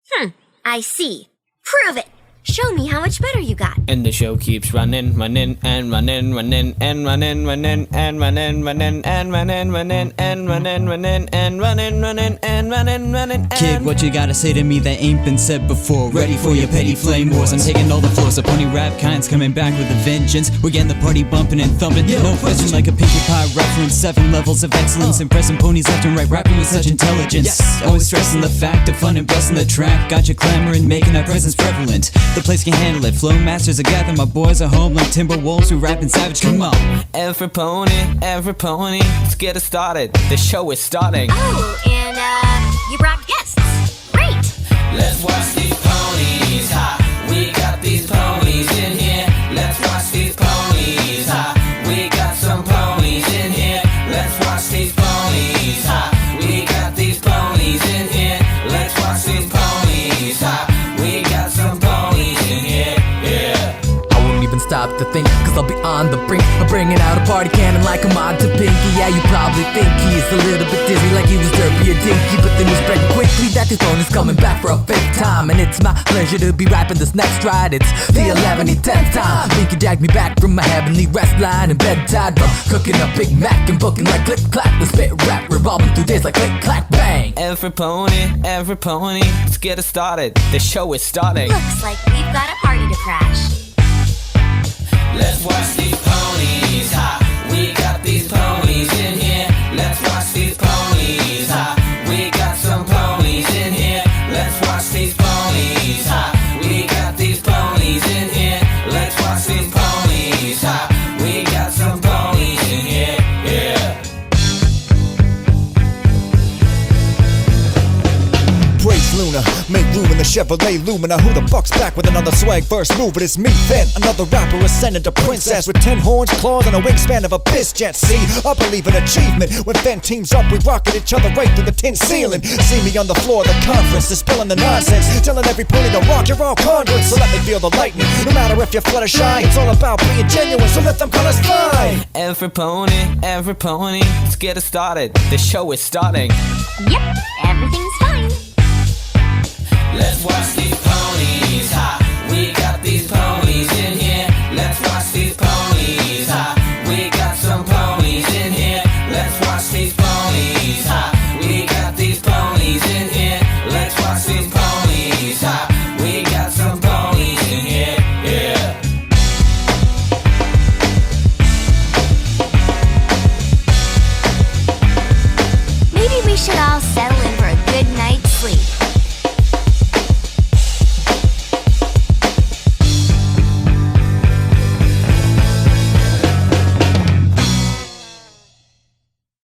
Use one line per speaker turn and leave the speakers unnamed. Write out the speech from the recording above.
I see. Prove it. Show me how much better you got.
And the show keeps running, running, and running, running, and running, running, and running, running, and running, running, and running, running, and running, running, and running, running.
Kid, what you gotta say to me that ain't been said before? Ready for your petty flame wars? I'm taking all the floors. The pony rap kind's coming back with a vengeance. We're getting the party bumping and thumping. No question, like a Pinkie Pie reference. 7 levels of excellence, impressing ponies left and right, rapping with such intelligence. Always stressing the fact of fun and busting the track. Got you clamoring, making our presence prevalent. The place can handle it. Flow masters are gathering, my boys are home like Timberwolves. We rapping savage. Come on.
Every pony, let's get it started. The show is starting.
Oh, and you brought guests. Great.
Let's watch these ponies, ha. We got these ponies in here. Let's watch these ponies, ha. We got some ponies in here. Let's watch these ponies, ha. We got these ponies in here. Let's watch these ponies, ha. We got some ponies in here, yeah.
I won't even stop to think, cause I'll be on the brink of bringing out a party cannon like a mod to Pinky. Yeah, you probably think he is a little bit dizzy, like he was derpy or dinky, but the news spread quickly that this phone is coming back for a 5th time. And it's my pleasure to be rapping this next ride. It's the 11th, 10th time. Pinky dragged me back from my heavenly rest line and bedtime, from cooking up Big Mac and booking like click clack. The spit rap revolving through days like click clack bang.
Every pony, let's get it started. The show is starting.
Looks like we've got a party to crash.
Let's watch these ponies, ha. We got these ponies in here. Let's watch these ponies, ha. We got some ponies in here. Let's watch these ponies, ha. We got these ponies in here. Let's watch these ponies, ha. We got some ponies in here, yeah.
Praise Luna, make room in the Chevrolet Lumina. Who the fuck's back with another swag verse move? It is me then, another rapper ascending to princess with 10 horns, claws, and a wingspan of a piss jet. See, I believe in achievement. When Fen teams up, we rockin' each other right through the tin ceiling. See me on the floor of the conference, dispelling the nonsense, telling every pony to rock. You're all conduits, so let me feel the lightning. No matter if you're flutter shy, it's all about being genuine, so let them colors fly.
Every pony, let's get it started. The show is starting.
Yep, everything's fine.
Let's watch